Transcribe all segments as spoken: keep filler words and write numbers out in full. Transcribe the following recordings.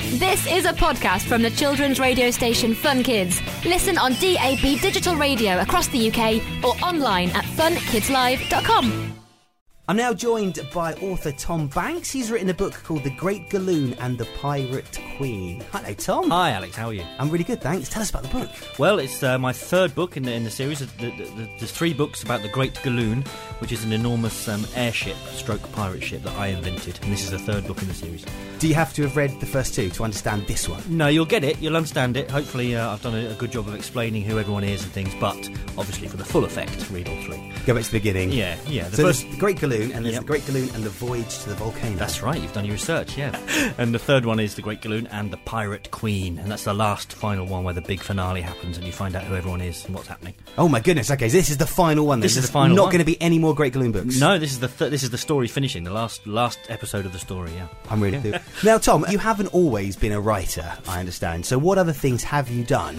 This is a podcast from the children's radio station Fun Kids. Listen on D A B digital radio across the U K or online at fun kids live dot com. I'm now joined by author Tom Banks. He's written a book called The Great Galoon and the Pirate Queen. Hello, Tom. Hi, Alex. How are you? I'm really good, thanks. Tell us about the book. Well, it's uh, my third book in the, in the series. The, the, the, there's three books about the Great Galoon, which is an enormous um, airship, stroke pirate ship that I invented. And this is the third book in the series. Do you have to have read the first two to understand this one? No, you'll get it. You'll understand it. Hopefully, uh, I've done a, a good job of explaining who everyone is and things. But obviously, for the full effect, read all three. Go back to the beginning. Yeah, yeah. The so first... there's the Great Galoon, and there's Yep. the Great Galoon and the Voyage to the Volcano. That's right, you've done your research, yeah. And the third one is the Great Galoon and the Pirate Queen, and that's the last final one where the big finale happens and you find out who everyone is and what's happening. Oh my goodness! Okay, so this is the final one. Then. This is There's the final Not one. going to be any more Great Galoon books. No, this is the th- this is the story finishing, the last last episode of the story. Yeah, I'm really good. Now, Tom, you haven't always been a writer, I understand. So, what other things have you done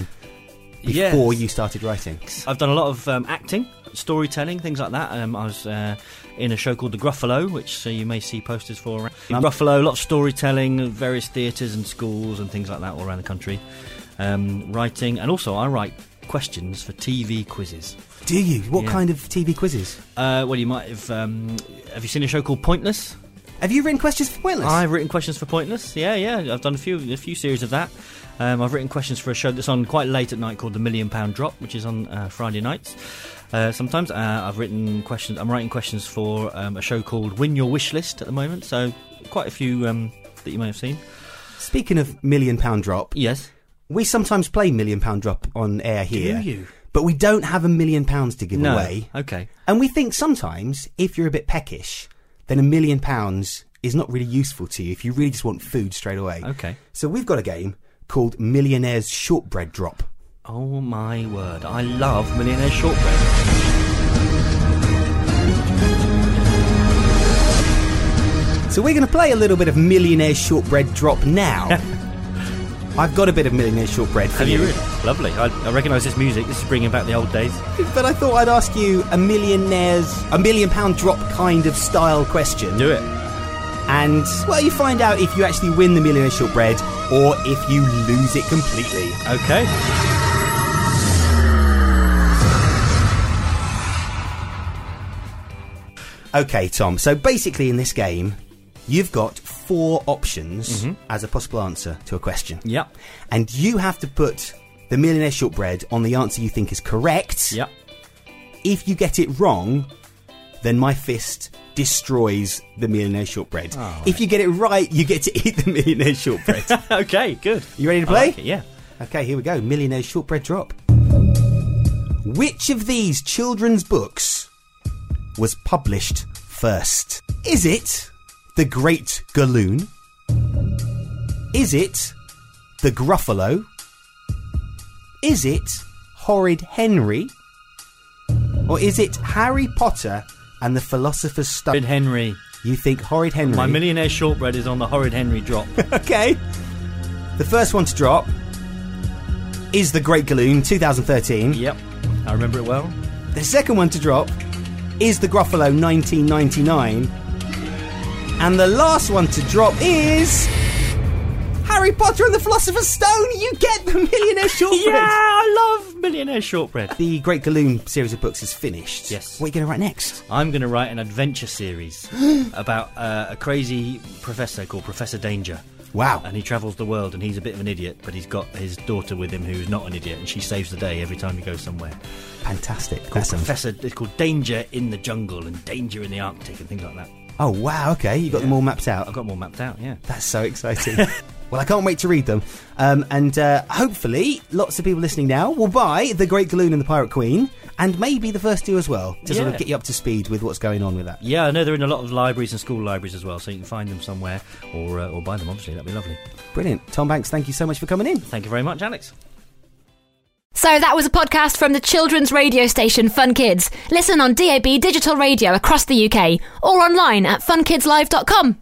before Yes. you started writing? I've done a lot of um, acting, storytelling, things like that. Um, I was uh, in a show called The Gruffalo, which uh, you may see posters for. around. Um, Gruffalo, a lot of storytelling, various theatres and schools and things like that all around the country. Um, writing, and also I write questions for T V quizzes. Do you? What Yeah. kind of T V quizzes? Uh, well, you might have. Um, have you seen a show called Pointless? Have you written questions for Pointless? I've written questions for Pointless. Yeah, yeah. I've done a few, a few series of that. Um, I've written questions for a show that's on quite late at night called The Million Pound Drop, which is on uh, Friday nights. Uh, sometimes uh, I've written questions. I'm writing questions for um, a show called Win Your Wish List at the moment. So quite a few um, that you may have seen. Speaking of Million Pound Drop, Yes. we sometimes play Million Pound Drop on air here. Do you? But we don't have a million pounds to give No. away. Okay. And we think sometimes, if you're a bit peckish, then a million pounds is not really useful to you if you really just want food straight away. Okay. So we've got a game called Millionaire's Shortbread Drop. Oh my word! I love Millionaire Shortbread. So we're going to play a little bit of Millionaire Shortbread Drop now. I've got a bit of Millionaire Shortbread for Have you you. really? Lovely. I, I recognise this music. This is bringing back the old days. But I thought I'd ask you a millionaire's, a million pound drop kind of style question. Do it. And, well, you find out if you actually win the Millionaire Shortbread or if you lose it completely. Okay. Okay, Tom. So basically in this game, you've got four options Mhm. as a possible answer to a question. Yep. And you have to put the Millionaire Shortbread on the answer you think is correct. Yep. If you get it wrong, then my fist destroys the Millionaire Shortbread. Oh, if you get it right, you get to eat the Millionaire Shortbread. Okay. Good. You ready to I play? like it, yeah. Okay, here we go. Millionaire Shortbread Drop. Which of these children's books was published first? Is it The Great Galoon? Is it The Gruffalo? Is it Horrid Henry? Or is it Harry Potter and the Philosopher's Stone? Horrid Henry. You think Horrid Henry? My Millionaire Shortbread is on the Horrid Henry drop. Okay. The first one to drop is The Great Galoon, two thousand thirteen. Yep. I remember it well. The second one to drop is The Gruffalo, nineteen ninety-nine. And the last one to drop is Harry Potter and the Philosopher's Stone. You get the Millionaire Shortbread. Yeah, I love Millionaire Shortbread. The Great Galoon series of books is finished. Yes. What are you going to write next? I'm going to write an adventure series about uh, a crazy professor called Professor Danger. Wow. And he travels the world, and he's a bit of an idiot, but he's got his daughter with him who's not an idiot, and she saves the day every time he goes somewhere. Fantastic. Called That sounds- Professor, it's called Danger in the Jungle and Danger in the Arctic and things like that. Oh, wow. Okay. You got Yeah. them all mapped out. I've got them all mapped out, yeah. That's so exciting. Well, I can't wait to read them. Um, and uh, hopefully, lots of people listening now will buy The Great Galoon and the Pirate Queen, and maybe the first two as well, to sort of Yeah. get you up to speed with what's going on with that. Yeah, I know they're in a lot of libraries and school libraries as well, so you can find them somewhere or uh, or buy them, obviously. That'd be lovely. Brilliant. Tom Banks, thank you so much for coming in. Thank you very much, Alex. So that was a podcast from the children's radio station Fun Kids. Listen on D A B digital radio across the U K or online at fun kids live dot com.